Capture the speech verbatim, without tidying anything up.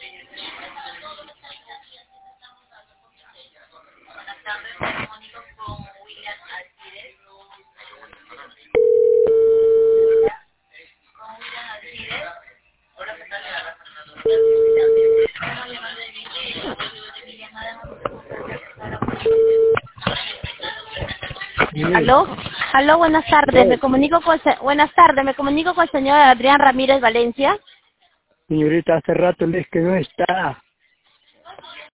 Sí, Aló, aló, buenas tardes. Me sí, comunico con se- buenas tardes. Me comunico con el señor Adrián Ramírez Valencia. señorita, hace rato les que no está.